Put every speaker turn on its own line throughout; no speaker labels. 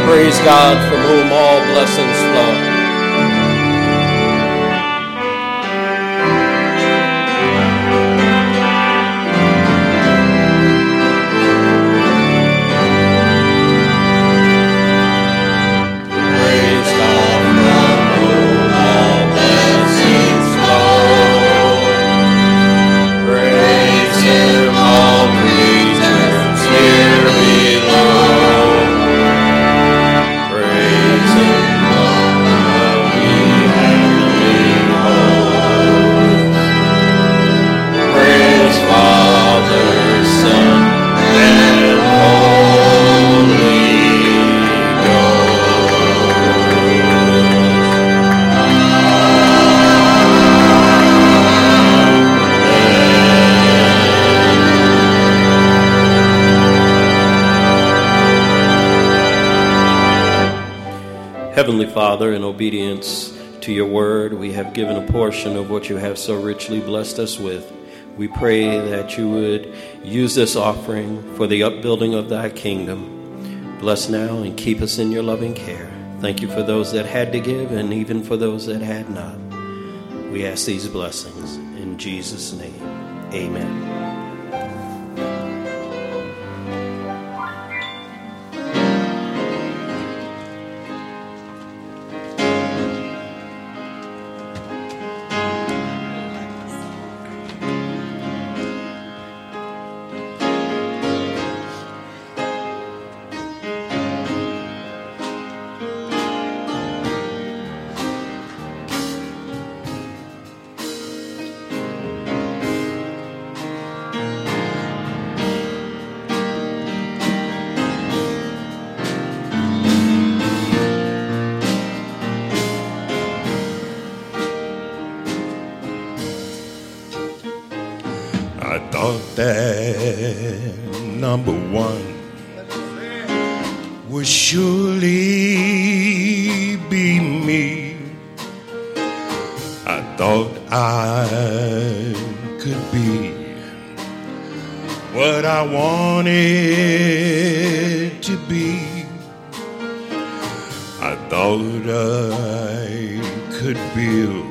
Praise God, from whom all blessings flow. Heavenly Father, in obedience to your word, we have given a portion of what you have so richly blessed us with. We pray that you would use this offering for the upbuilding of thy kingdom. Bless now and keep us in your loving care. Thank you for those that had to give and even for those that had not. We ask these blessings in Jesus' name. Amen.
I thought that number one would surely be me. I thought I could be what I wanted to be. I thought I could build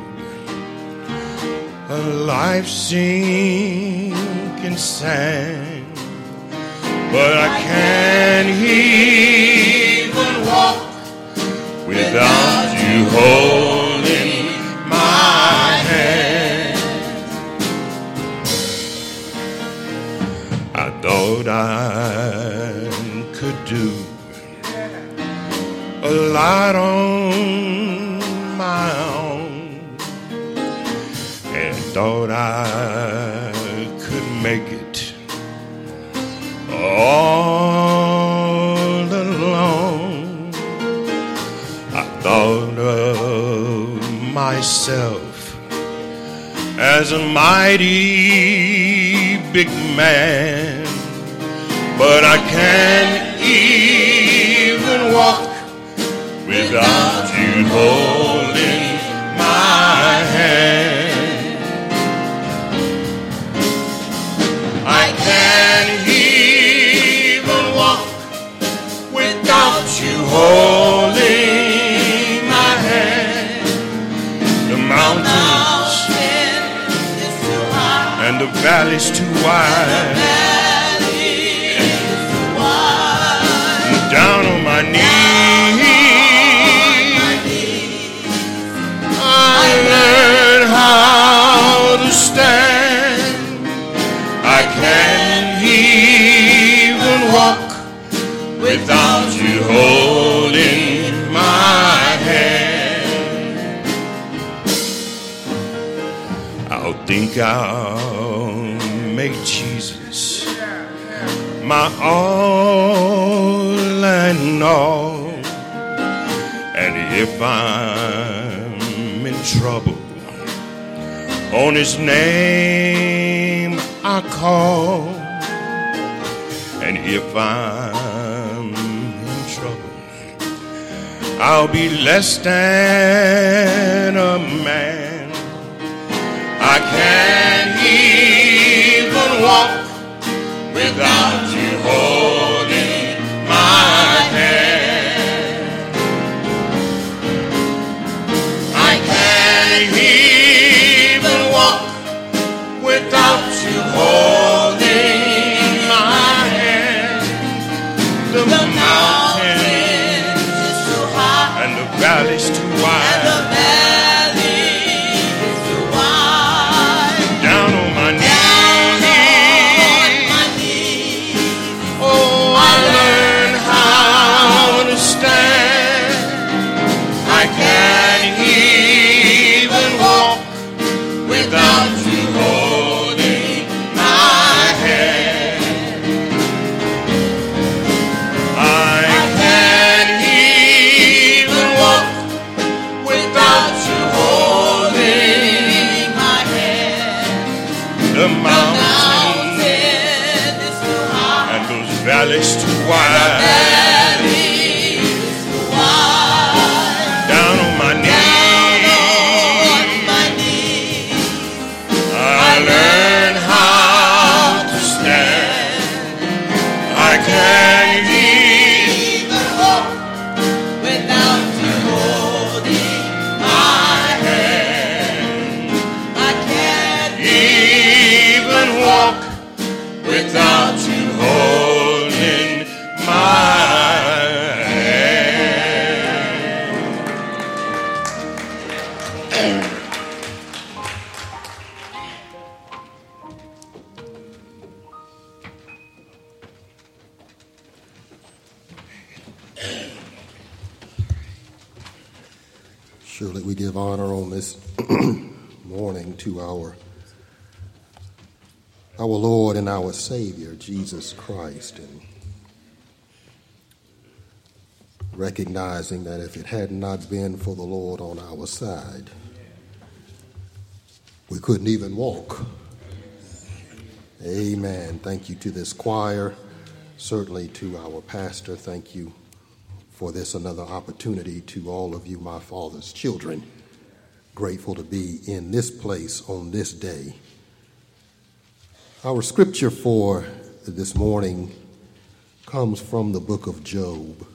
a life sinking sand, but I can't even walk without you holding my hand. I thought I could do a lot on my own, and thought I could make it all alone. I thought of myself as a mighty big man, but I can't even walk without you holding my hand. I can't even walk without you holding my hand. The mountains and the valleys too wide. Down on my knees, I learned how to stand. I can't even walk without you holding my hand. I'll think I'll make Jesus my all and all, and if I'm in trouble, on his name I call. And if I'm in trouble, I'll be less than a man. I can't even walk without you holding my hand.
Surely we give honor on this morning to our Lord and our Savior, Jesus Christ, and recognizing that if it had not been for the Lord on our side, we couldn't even walk. Amen. Thank you to this choir, certainly to our pastor. Thank you for this another opportunity to all of you, my Father's children. Grateful to be in this place on this day. Our scripture for this morning comes from the book of Job,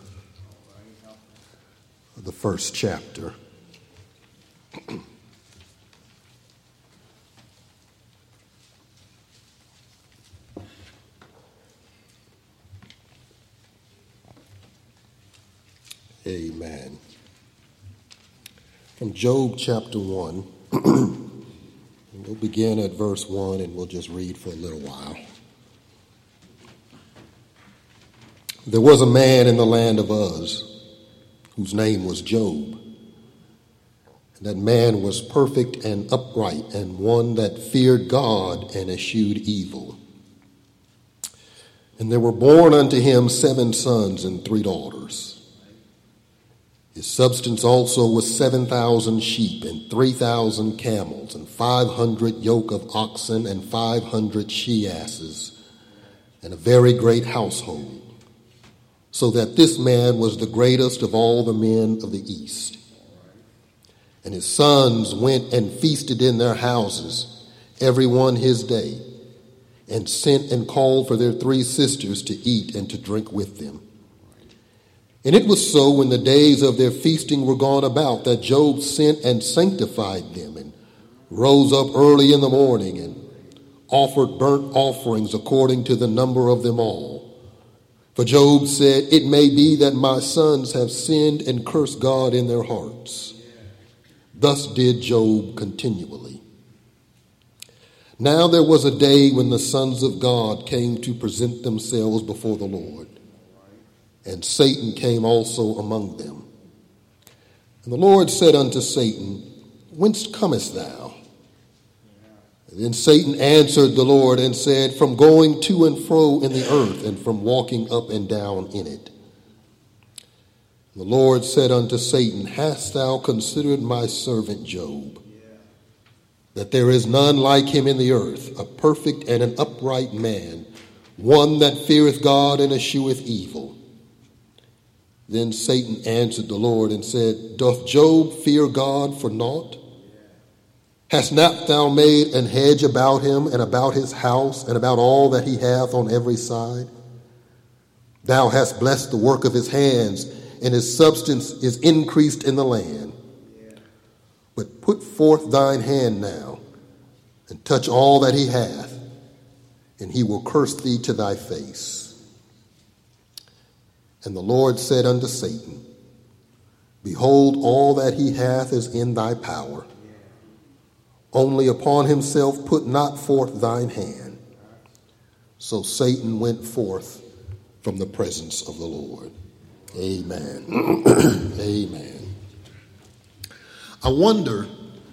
the first chapter. Amen. From Job chapter 1, we'll begin at verse 1 and we'll just read for a little while. There was a man in the land of Uz whose name was Job. And that man was perfect and upright, and one that feared God and eschewed evil. And there were born unto him 7 sons and 3 daughters. His substance also was 7,000 sheep and 3,000 camels and 500 yoke of oxen and 500 she-asses and a very great household, so that this man was the greatest of all the men of the east. And his sons went and feasted in their houses, every one his day, and sent and called for their 3 sisters to eat and to drink with them. And it was so when the days of their feasting were gone about that Job sent and sanctified them and rose up early in the morning and offered burnt offerings according to the number of them all. For Job said, "It may be that my sons have sinned and cursed God in their hearts." Thus did Job continually. Now there was a day when the sons of God came to present themselves before the Lord. And Satan came also among them. And the Lord said unto Satan, "Whence comest thou?" And then Satan answered the Lord and said, "From going to and fro in the earth, and from walking up and down in it." And the Lord said unto Satan, "Hast thou considered my servant Job, that there is none like him in the earth, a perfect and an upright man, one that feareth God and escheweth evil?" Then Satan answered the Lord and said, "Doth Job fear God for naught? Hast not thou made an hedge about him and about his house and about all that he hath on every side? Thou hast blessed the work of his hands, and his substance is increased in the land. But put forth thine hand now, and touch all that he hath, and he will curse thee to thy face." And the Lord said unto Satan, "Behold, all that he hath is in thy power. Only upon himself put not forth thine hand." So Satan went forth from the presence of the Lord. Amen. Amen. I wonder,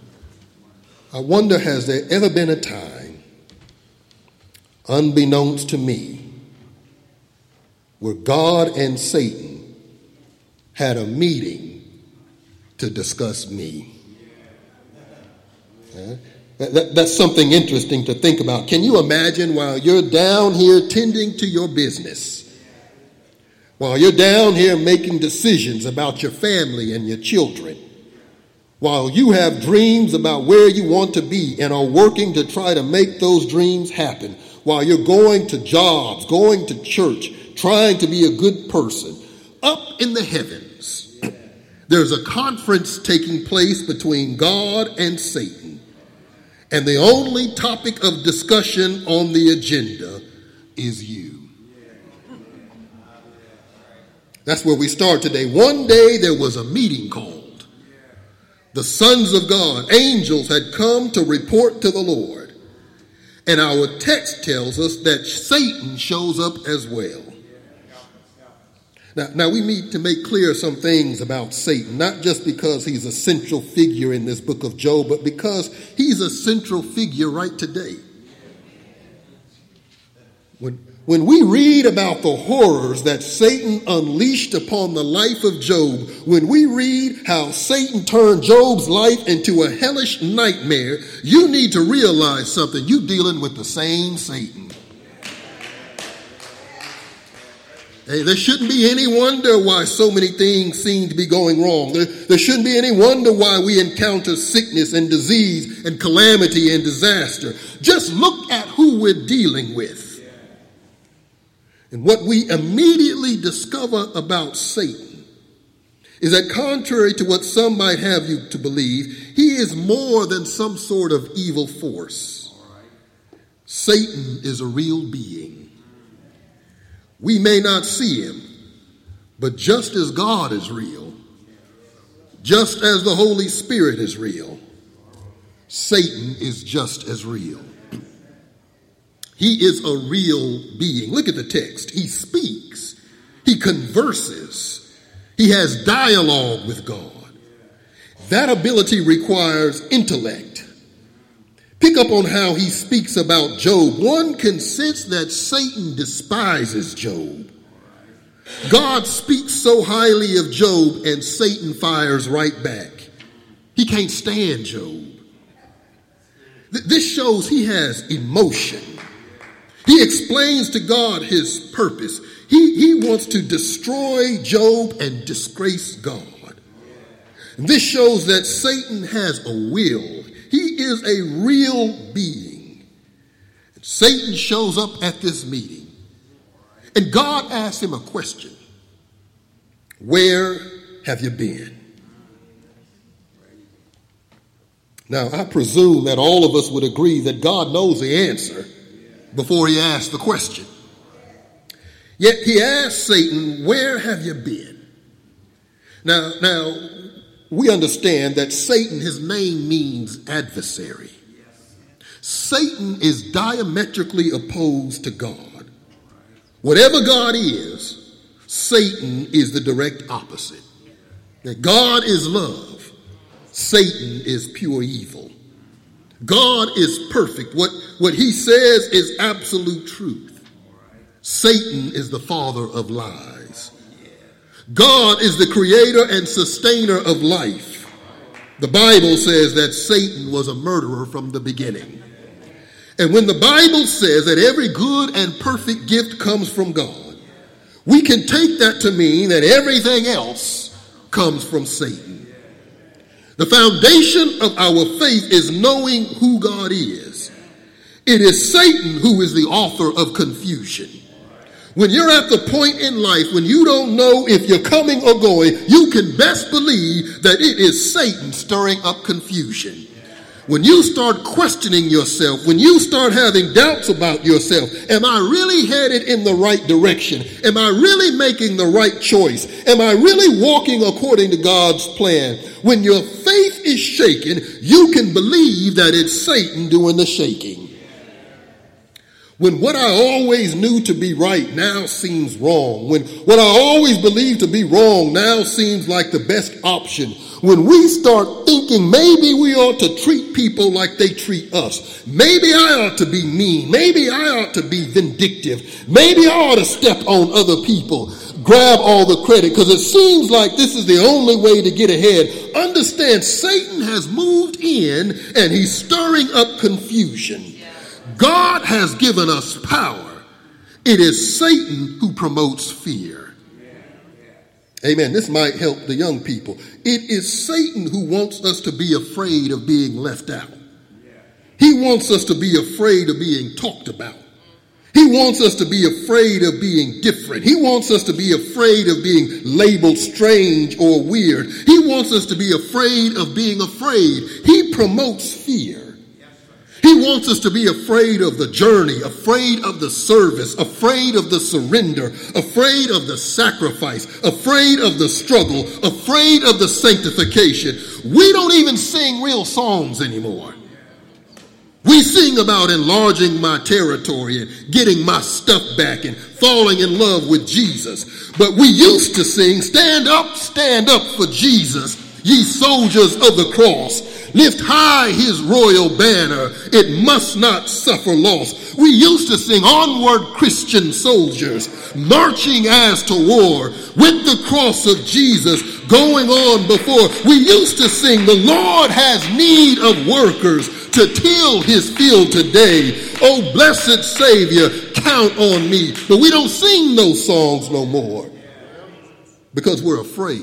has there ever been a time, unbeknownst to me, where God and Satan had a meeting to discuss me? That's something interesting to think about. Can you imagine while you're down here tending to your business, while you're down here making decisions about your family and your children, while you have dreams about where you want to be and are working to try to make those dreams happen, while you're going to jobs, going to church, trying to be a good person, up in the heavens, there's a conference taking place between God and Satan. And the only topic of discussion on the agenda is you. That's where we start today. One day there was a meeting called. The sons of God, angels, had come to report to the Lord. And our text tells us that Satan shows up as well. Now we need to make clear some things about Satan, not just because he's a central figure in this book of Job, but because he's a central figure right today. When we read about the horrors that Satan unleashed upon the life of Job, when we read how Satan turned Job's life into a hellish nightmare, you need to realize something. You're dealing with the same Satan. Hey, there shouldn't be any wonder why so many things seem to be going wrong. There shouldn't be any wonder why we encounter sickness and disease and calamity and disaster. Just look at who we're dealing with. And what we immediately discover about Satan is that contrary to what some might have you to believe, he is more than some sort of evil force. Satan is a real being. We may not see him, but just as God is real, just as the Holy Spirit is real, Satan is just as real. He is a real being. Look at the text. He speaks. He converses. He has dialogue with God. That ability requires intellect. Pick up on how he speaks about Job. One can sense that Satan despises Job. God speaks so highly of Job, and Satan fires right back. He can't stand Job. This shows he has emotion. He explains to God his purpose. He wants to destroy Job and disgrace God. And this shows that Satan has a will. He is a real being. And Satan shows up at this meeting. And God asks him a question. Where have you been? Now, I presume that all of us would agree that God knows the answer before he asked the question. Yet he asked Satan, where have you been? Now, we understand that Satan, his name means adversary. Satan is diametrically opposed to God. Whatever God is, Satan is the direct opposite. That God is love. Satan is pure evil. God is perfect. What he says is absolute truth. Satan is the father of lies. God is the creator and sustainer of life. The Bible says that Satan was a murderer from the beginning. And when the Bible says that every good and perfect gift comes from God, we can take that to mean that everything else comes from Satan. The foundation of our faith is knowing who God is. It is Satan who is the author of confusion. When you're at the point in life when you don't know if you're coming or going, you can best believe that it is Satan stirring up confusion. When you start questioning yourself, when you start having doubts about yourself, am I really headed in the right direction? Am I really making the right choice? Am I really walking according to God's plan? When your faith is shaken, you can believe that it's Satan doing the shaking. When what I always knew to be right now seems wrong, when what I always believed to be wrong now seems like the best option, when we start thinking maybe we ought to treat people like they treat us, maybe I ought to be mean, maybe I ought to be vindictive, maybe I ought to step on other people, grab all the credit because it seems like this is the only way to get ahead. Understand, Satan has moved in and he's stirring up confusion. God has given us power. It is Satan who promotes fear. Amen. This might help the young people. It is Satan who wants us to be afraid of being left out. He wants us to be afraid of being talked about. He wants us to be afraid of being different. He wants us to be afraid of being labeled strange or weird. He wants us to be afraid of being afraid. He promotes fear. He wants us to be afraid of the journey, afraid of the service, afraid of the surrender, afraid of the sacrifice, afraid of the struggle, afraid of the sanctification. We don't even sing real songs anymore. We sing about enlarging my territory and getting my stuff back and falling in love with Jesus. But we used to sing, stand up for Jesus, ye soldiers of the cross. Lift high his royal banner, it must not suffer loss. We used to sing, onward Christian soldiers, marching as to war, with the cross of Jesus going on before. We used to sing, the Lord has need of workers to till his field today. Oh, blessed Savior, count on me. But we don't sing those songs no more because we're afraid.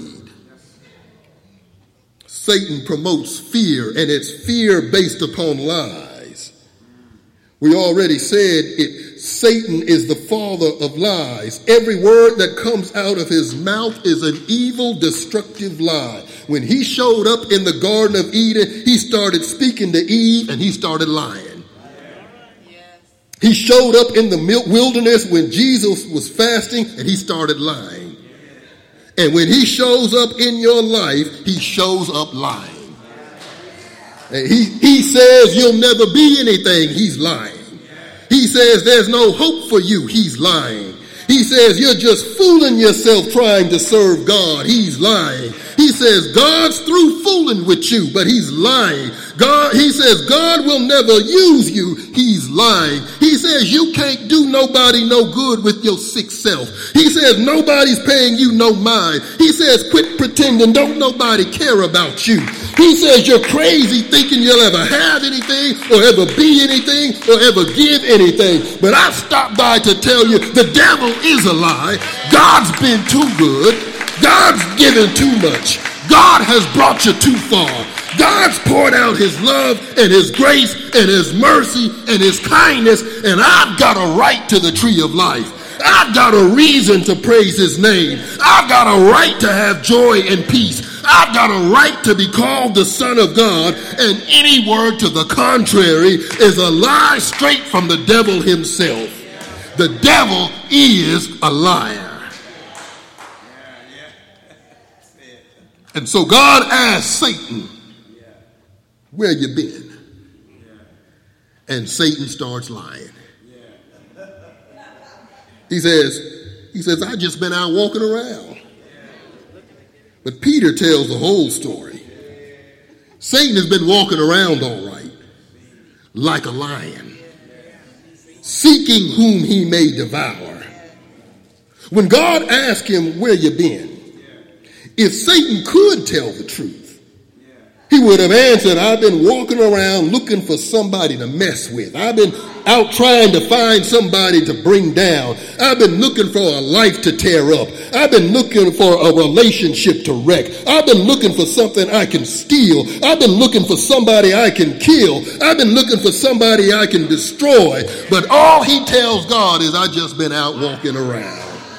Satan promotes fear, and it's fear based upon lies. We already said it. Satan is the father of lies. Every word that comes out of his mouth is an evil, destructive lie. When he showed up in the Garden of Eden, he started speaking to Eve and he started lying. He showed up in the wilderness when Jesus was fasting and he started lying. And when he shows up in your life, he shows up lying. And he says you'll never be anything, he's lying. He says there's no hope for you, he's lying. He says you're just fooling yourself trying to serve God, he's lying. He says God's through fooling with you, but he's lying. He says God will never use you, he's lying. He says you can't do nobody no good with your sick self. He says nobody's paying you no mind. He says quit pretending, don't nobody care about you. He says you're crazy thinking you'll ever have anything or ever be anything or ever give anything. But I stopped by to tell you the devil is a lie. God's been too good. God's given too much. God has brought you too far. God's poured out his love and his grace and his mercy and his kindness, and I've got a right to the tree of life. I've got a reason to praise his name. I've got a right to have joy and peace. I've got a right to be called the Son of God, and any word to the contrary is a lie straight from the devil himself. The devil is a liar. And so God asked Satan, where you been? And Satan starts lying. He says, I just been out walking around. But Peter tells the whole story. Satan has been walking around all right, like a lion, seeking whom he may devour. When God asked him, where you been? If Satan could tell the truth, he would have answered, I've been walking around looking for somebody to mess with. I've been out trying to find somebody to bring down. I've been looking for a life to tear up. I've been looking for a relationship to wreck. I've been looking for something I can steal. I've been looking for somebody I can kill. I've been looking for somebody I can destroy. But all he tells God is, I just been out walking around.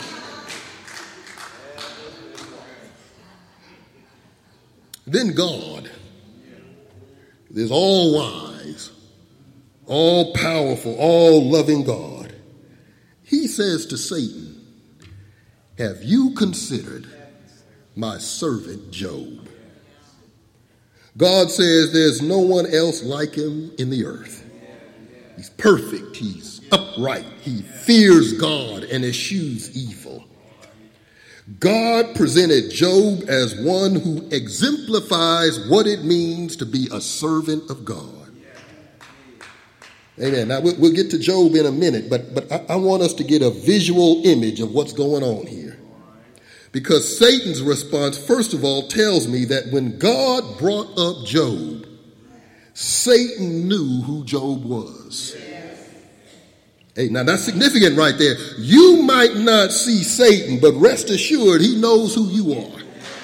Then God, this all-wise, all-powerful, all-loving God, he says to Satan, have you considered my servant Job? God says there's no one else like him in the earth. He's perfect, he's upright, he fears God and eschews evil. God presented Job as one who exemplifies what it means to be a servant of God. Amen. Now, we'll get to Job in a minute, but I want us to get a visual image of what's going on here. Because Satan's response, first of all, tells me that when God brought up Job, Satan knew who Job was. Hey, now that's significant right there. You might not see Satan, but rest assured he knows who you are.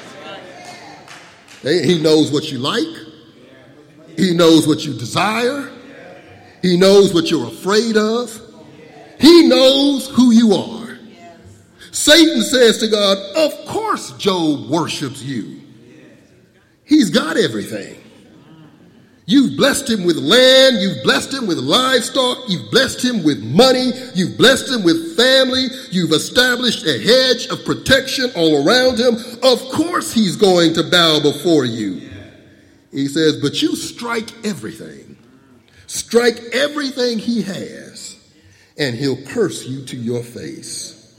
Hey, he knows what you like. He knows what you desire. He knows what you're afraid of. He knows who you are. Satan says to God, of course Job worships you. He's got everything. You've blessed him with land, you've blessed him with livestock, you've blessed him with money, you've blessed him with family, you've established a hedge of protection all around him. Of course he's going to bow before you. He says, but you strike everything. Strike everything he has, and he'll curse you to your face.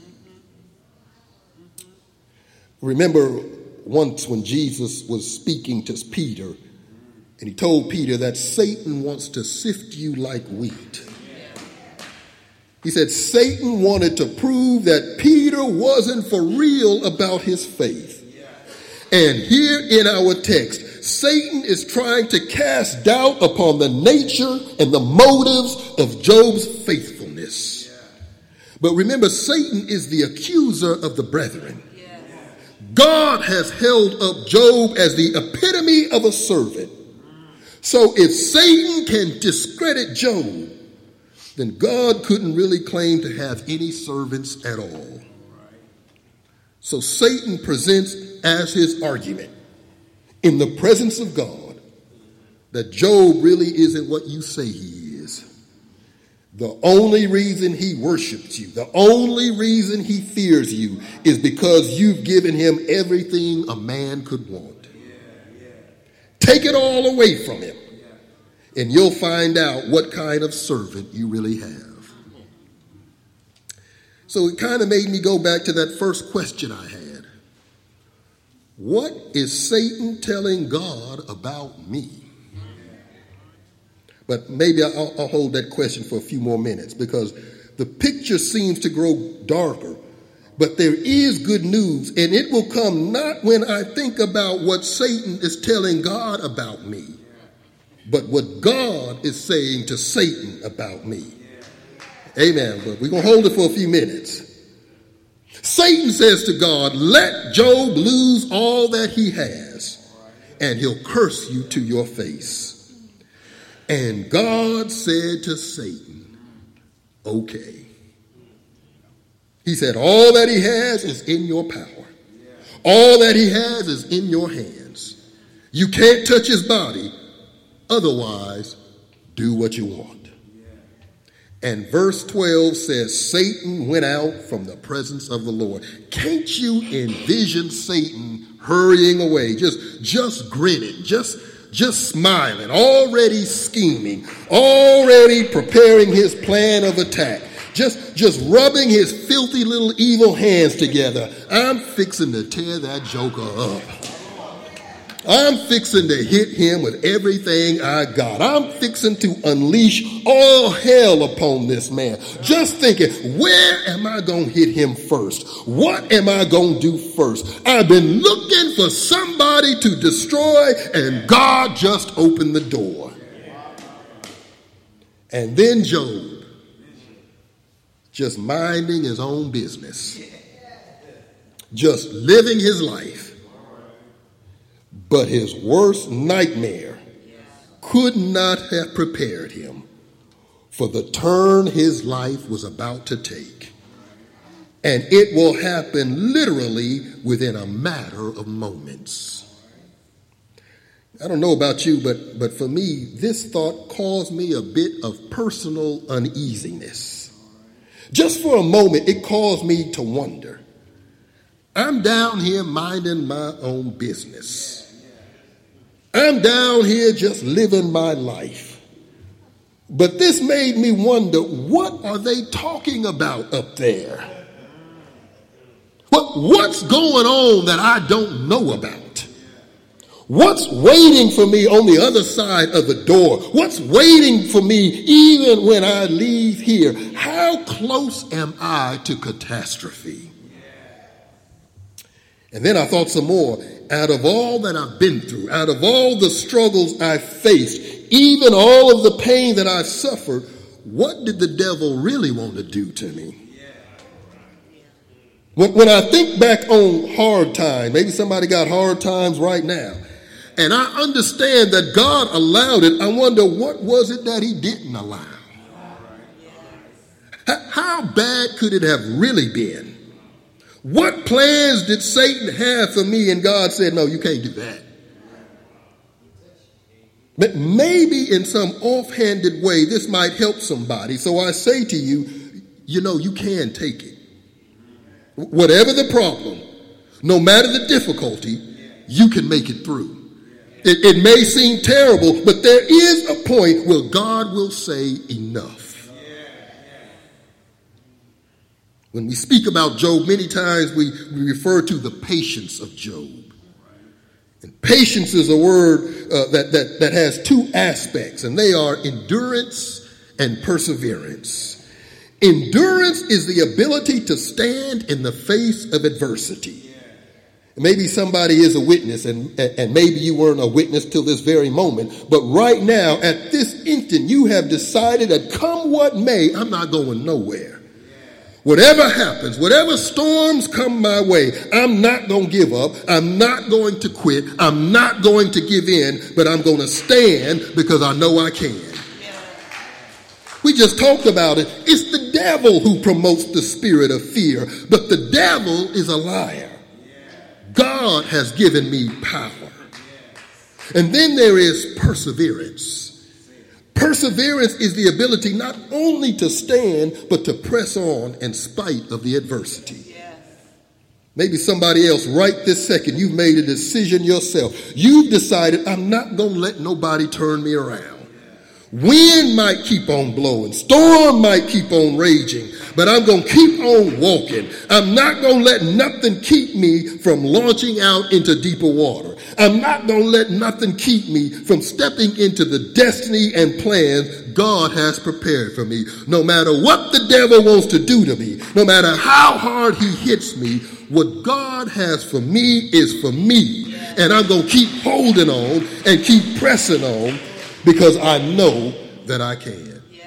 Remember once when Jesus was speaking to Peter, and he told Peter that Satan wants to sift you like wheat. He said Satan wanted to prove that Peter wasn't for real about his faith. And here in our text, Satan is trying to cast doubt upon the nature and the motives of Job's faithfulness. But remember, Satan is the accuser of the brethren. God has held up Job as the epitome of a servant. So if Satan can discredit Job, then God couldn't really claim to have any servants at all. So Satan presents as his argument in the presence of God that Job really isn't what you say he is. The only reason he worships you, the only reason he fears you is because you've given him everything a man could want. Take it all away from him, and you'll find out what kind of servant you really have. So it kind of made me go back to that first question I had. What is Satan telling God about me? But maybe I'll hold that question for a few more minutes, because the picture seems to grow darker. But there is good news, and it will come not when I think about what Satan is telling God about me, but what God is saying to Satan about me. Amen. But we're going to hold it for a few minutes. Satan says to God, let Job lose all that he has, and he'll curse you to your face. And God said to Satan, okay. He said, all that he has is in your power. All that he has is in your hands. You can't touch his body. Otherwise, do what you want. And verse 12 says, Satan went out from the presence of the Lord. Can't you envision Satan hurrying away, just grinning, just smiling, already scheming, already preparing his plan of attack, just rubbing his filthy little evil hands together? I'm fixing to tear that joker up. I'm fixing to hit him with everything I got. I'm fixing to unleash all hell upon this man. Just thinking, where am I going to hit him first? What am I going to do first? I've been looking for somebody to destroy, and God just opened the door. And then Job, just minding his own business, just living his life. But his worst nightmare could not have prepared him for the turn his life was about to take. And it will happen literally within a matter of moments. I don't know about you, but for me, this thought caused me a bit of personal uneasiness. Just for a moment, it caused me to wonder. I'm down here minding my own business. I'm down here just living my life. But this made me wonder, what are they talking about up there? What's going on that I don't know about? What's waiting for me on the other side of the door? What's waiting for me even when I leave here? How close am I to catastrophe? And then I thought some more. Out of all that I've been through, out of all the struggles I've faced, even all of the pain that I've suffered, what did the devil really want to do to me? When I think back on hard times, maybe somebody got hard times right now, and I understand that God allowed it, I wonder, what was it that he didn't allow? How bad could it have really been? What plans did Satan have for me? And God said, no, you can't do that. But maybe in some offhanded way, this might help somebody. So I say to you, you can take it. Whatever the problem, no matter the difficulty, you can make it through. It may seem terrible, but there is a point where God will say enough. When we speak about Job, many times we refer to the patience of Job. And patience is a word that has two aspects, and they are endurance and perseverance. Endurance is the ability to stand in the face of adversity. Maybe somebody is a witness, and maybe you weren't a witness till this very moment. But right now, at this instant, you have decided that come what may, I'm not going nowhere. Whatever happens, whatever storms come my way, I'm not going to give up. I'm not going to quit. I'm not going to give in, but I'm going to stand because I know I can. We just talked about it. It's the devil who promotes the spirit of fear, but the devil is a liar. God has given me power. And then there is perseverance. Perseverance is the ability not only to stand, but to press on in spite of the adversity. Maybe somebody else right this second, you've made a decision yourself. You've decided, I'm not going to let nobody turn me around. Wind might keep on blowing. Storm might keep on raging. But I'm going to keep on walking. I'm not going to let nothing keep me from launching out into deeper water. I'm not going to let nothing keep me from stepping into the destiny and plans God has prepared for me. No matter what the devil wants to do to me, no matter how hard he hits me, what God has for me is for me. And I'm going to keep holding on and keep pressing on because I know that I can.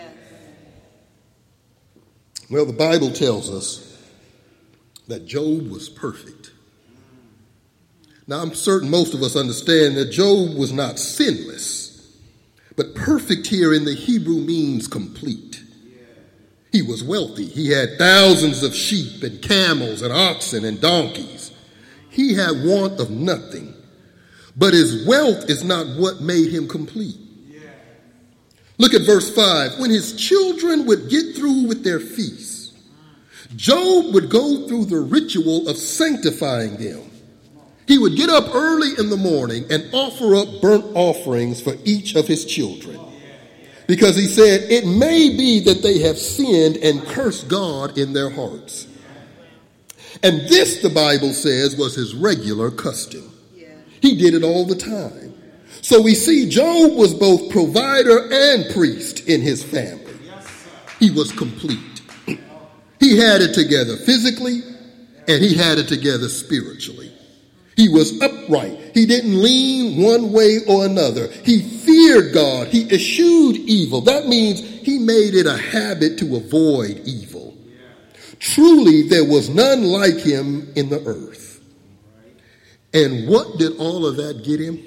Well, the Bible tells us that Job was perfect. Now, I'm certain most of us understand that Job was not sinless, but perfect here in the Hebrew means complete. He was wealthy. He had thousands of sheep and camels and oxen and donkeys. He had want of nothing, but his wealth is not what made him complete. Look at verse 5. When his children would get through with their feasts, Job would go through the ritual of sanctifying them. He would get up early in the morning and offer up burnt offerings for each of his children. Because he said, it may be that they have sinned and cursed God in their hearts. And this, the Bible says, was his regular custom. He did it all the time. So we see Job was both provider and priest in his family. He was complete. He had it together physically, and he had it together spiritually. He was upright. He didn't lean one way or another. He feared God. He eschewed evil. That means he made it a habit to avoid evil. Truly, there was none like him in the earth. And what did all of that get him?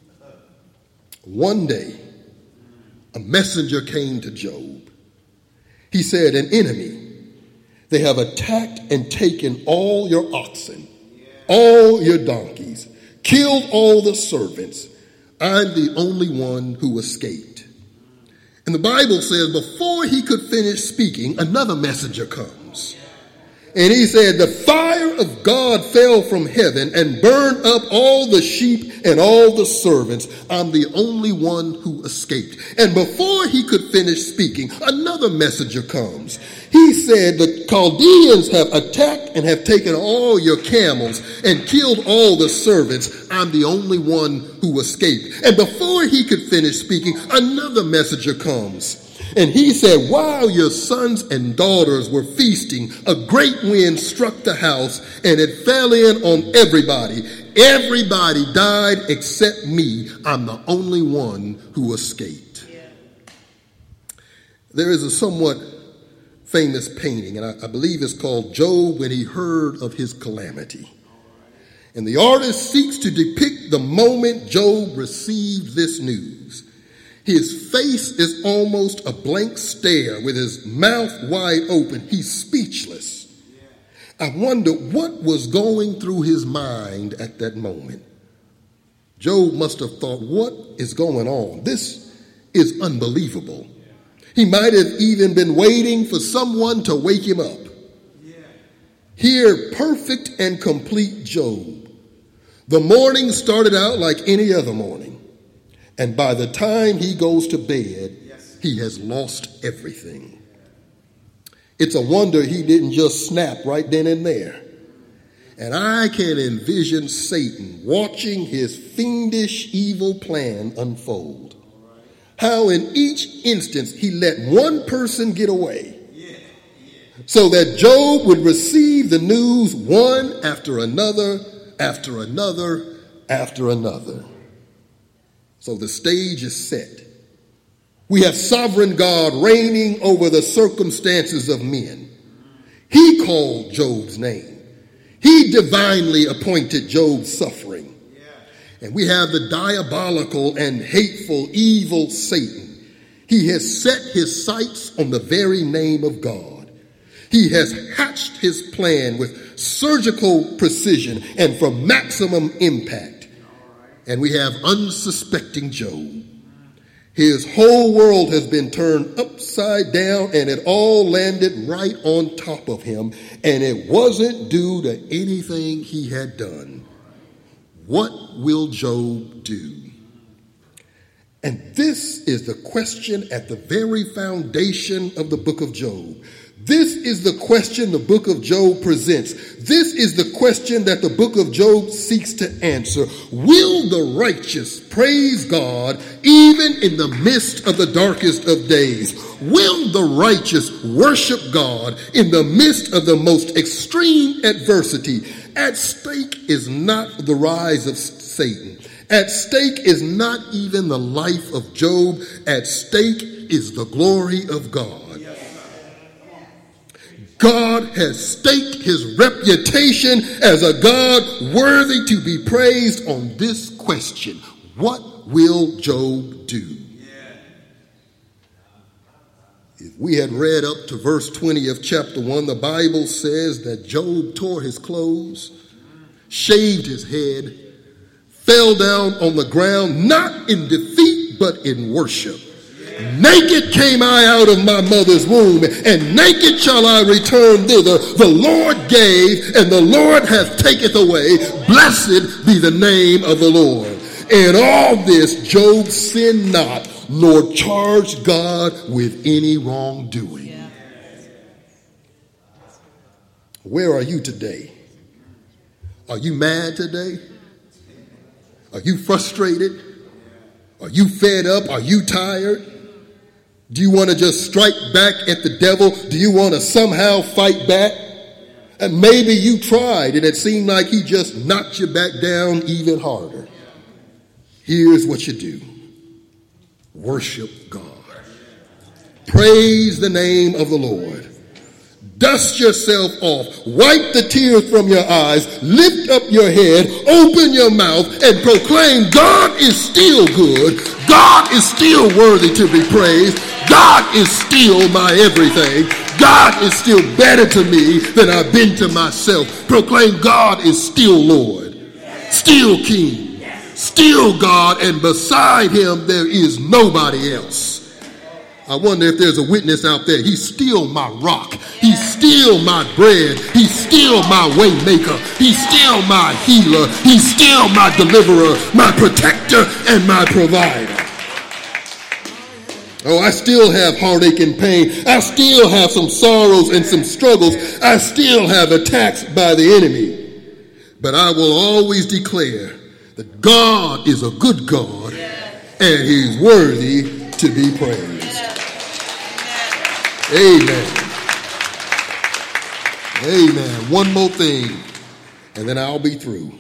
One day, a messenger came to Job. He said, an enemy, they have attacked and taken all your oxen, all your donkeys, killed all the servants. I'm the only one who escaped. And the Bible says before he could finish speaking, another messenger comes. And he said, the fire of God fell from heaven and burned up all the sheep and all the servants. I'm the only one who escaped. And before he could finish speaking, another messenger comes. He said, the Chaldeans have attacked and have taken all your camels and killed all the servants. I'm the only one who escaped. And before he could finish speaking, another messenger comes. And he said, while your sons and daughters were feasting, a great wind struck the house and it fell in on everybody. Everybody died except me. I'm the only one who escaped. Yeah. There is a somewhat famous painting, and I believe it's called Job When He Heard of His Calamity. And the artist seeks to depict the moment Job received this news. His face is almost a blank stare with his mouth wide open. He's speechless. I wonder what was going through his mind at that moment. Job must have thought, what is going on? This is unbelievable. He might have even been waiting for someone to wake him up. Here, perfect and complete Job, The morning started out like any other morning. And by the time he goes to bed, he has lost everything. It's a wonder he didn't just snap right then and there. And I can envision Satan watching his fiendish evil plan unfold. How in each instance he let one person get away so that Job would receive the news one after another, after another, after another. So the stage is set. We have sovereign God reigning over the circumstances of men. He called Job's name. He divinely appointed Job's suffering. And we have the diabolical and hateful, evil Satan. He has set his sights on the very name of God. He has hatched his plan with surgical precision and for maximum impact. And we have unsuspecting Job. His whole world has been turned upside down, and it all landed right on top of him. And it wasn't due to anything he had done. What will Job do? And this is the question at the very foundation of the book of Job. This is the question the book of Job presents. This is the question that the book of Job seeks to answer. Will the righteous praise God even in the midst of the darkest of days? Will the righteous worship God in the midst of the most extreme adversity? At stake is not the rise of Satan. At stake is not even the life of Job. At stake is the glory of God. God has staked his reputation as a God worthy to be praised on this question. What will Job do? If we had read up to verse 20 of chapter 1, the Bible says that Job tore his clothes, shaved his head, fell down on the ground, not in defeat, but in worship. Naked came I out of my mother's womb, and naked shall I return thither. The Lord gave, and the Lord hath taketh away. Blessed be the name of the Lord. In all this Job sinned not, nor charged God with any wrongdoing. Where are you today? Are you mad today? Are you frustrated? Are you fed up? Are you tired? Do you want to just strike back at the devil? Do you want to somehow fight back? And maybe you tried and it seemed like he just knocked you back down even harder. Here's what you do. Worship God. Praise the name of the Lord. Dust yourself off. Wipe the tears from your eyes. Lift up your head. Open your mouth and proclaim God is still good. God is still worthy to be praised. God is still my everything. God is still better to me than I've been to myself. Proclaim God is still Lord, still King, still God, and beside him there is nobody else. I wonder if there's a witness out there. He's still my rock. He's still my bread. He's still my way maker. He's still my healer. He's still my deliverer, my protector, and my provider. Oh, I still have heartache and pain. I still have some sorrows and some struggles. I still have attacks by the enemy. But I will always declare that God is a good God and he's worthy to be praised. Amen. Amen. One more thing, and then I'll be through.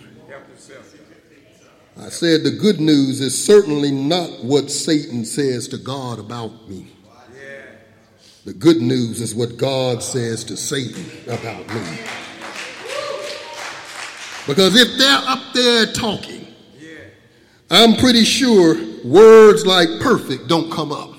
I said the good news is certainly not what Satan says to God about me. The good news is what God says to Satan about me. Because if they're up there talking, I'm pretty sure words like perfect don't come up.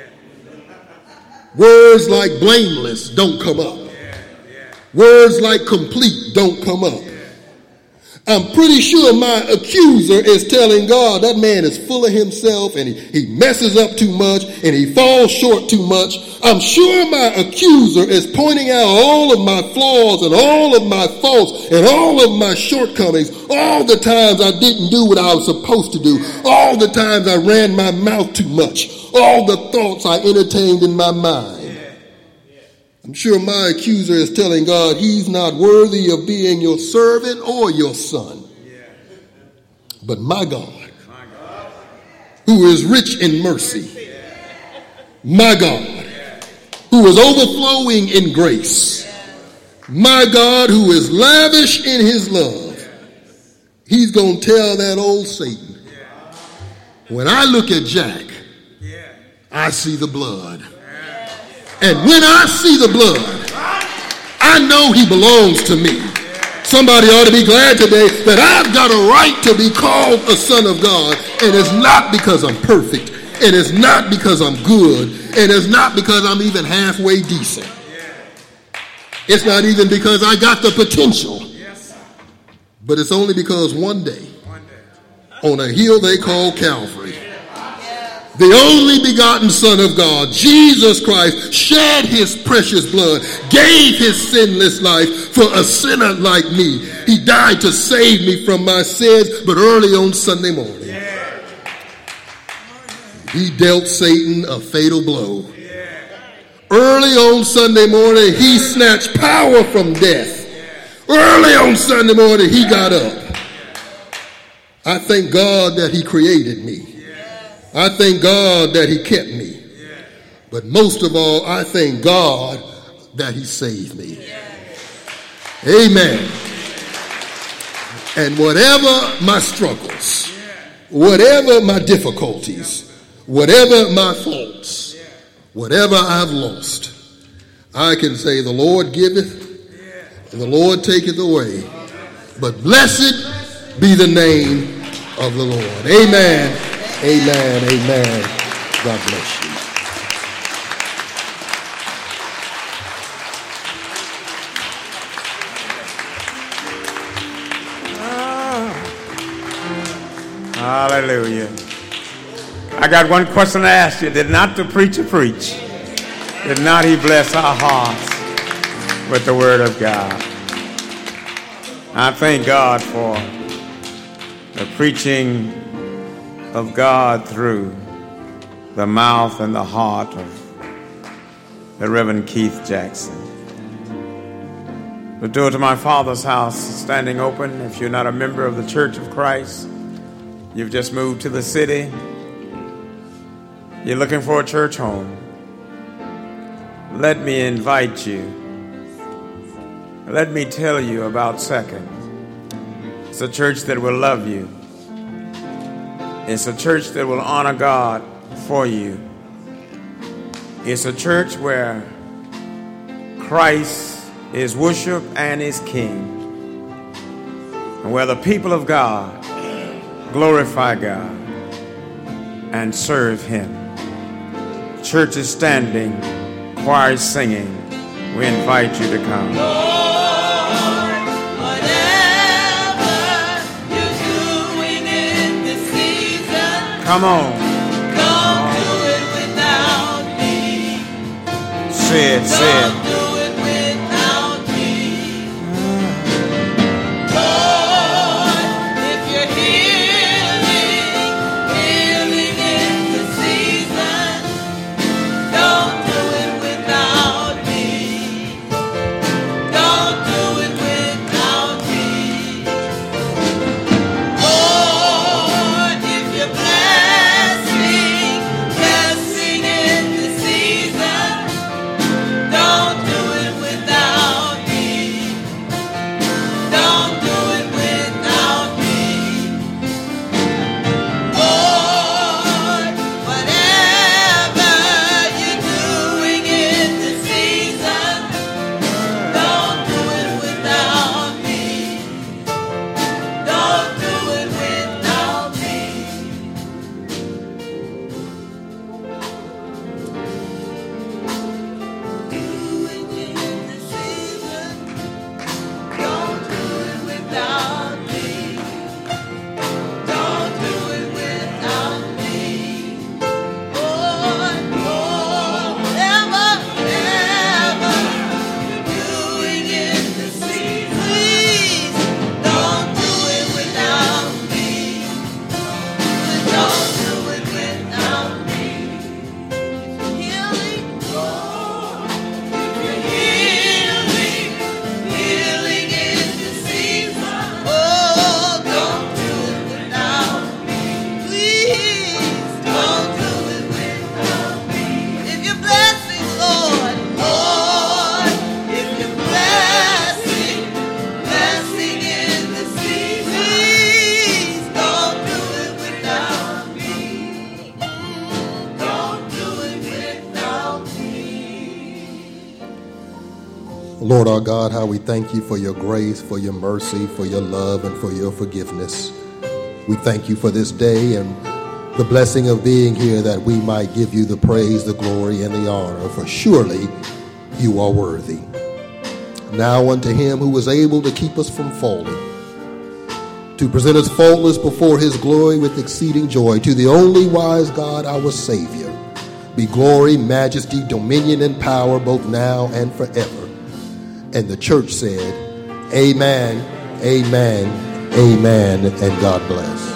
Words like blameless don't come up. Words like complete don't come up. I'm pretty sure my accuser is telling God that man is full of himself and he messes up too much and he falls short too much. I'm sure my accuser is pointing out all of my flaws and all of my faults and all of my shortcomings, all the times I didn't do what I was supposed to do, all the times I ran my mouth too much, all the thoughts I entertained in my mind. I'm sure my accuser is telling God he's not worthy of being your servant or your son. But my God, who is rich in mercy, my God, who is overflowing in grace, my God, who is lavish in his love, he's going to tell that old Satan, when I look at Jack, I see the blood. And when I see the blood, I know he belongs to me. Somebody ought to be glad today that I've got a right to be called a son of God. And it's not because I'm perfect. And it's not because I'm good. And it's not because I'm even halfway decent. It's not even because I got the potential. But it's only because one day, on a hill they call Calvary, the only begotten Son of God, Jesus Christ, shed his precious blood, gave his sinless life for a sinner like me. He died to save me from my sins, but early on Sunday morning, he dealt Satan a fatal blow. Early on Sunday morning, he snatched power from death. Early on Sunday morning, he got up. I thank God that he created me. I thank God that he kept me. But most of all, I thank God that he saved me. Amen. And whatever my struggles, whatever my difficulties, whatever my faults, whatever I've lost, I can say the Lord giveth and the Lord taketh away. But blessed be the name of the Lord. Amen. Amen, amen. God bless you.
Hallelujah. I got one question to ask you. Did not the preacher preach? Did not he bless our hearts with the word of God? I thank God for the preaching of God through the mouth and the heart of the Reverend Keith Jackson. The door to my Father's house is standing open. If you're not a member of the Church of Christ, you've just moved to the city, you're looking for a church home, let me invite you. Let me tell you about Second. It's a church that will love you. It's a church that will honor God for you. It's a church where Christ is worshiped and is king. And where the people of God glorify God and serve him. Church is standing, choir is singing. We invite you to come.
Lord, whatever you're doing in this season,
Come on.
don't do it without me.
Say it, say
Don't
it.
do it without me. Lord, if you're healing in the season, don't do it without me. Don't do it without me. Lord, if you're blessing in the season, don't do
Lord our God, how we thank you for your grace, for your mercy, for your love, and for your forgiveness. We thank you for this day and the blessing of being here, that we might give you the praise, the glory, and the honor, for surely you are worthy. Now unto him who was able to keep us from falling, to present us faultless before his glory with exceeding joy, to the only wise God, our Savior, be glory, majesty, dominion, and power, both now and forever. And the church said, amen, amen, amen, and God bless.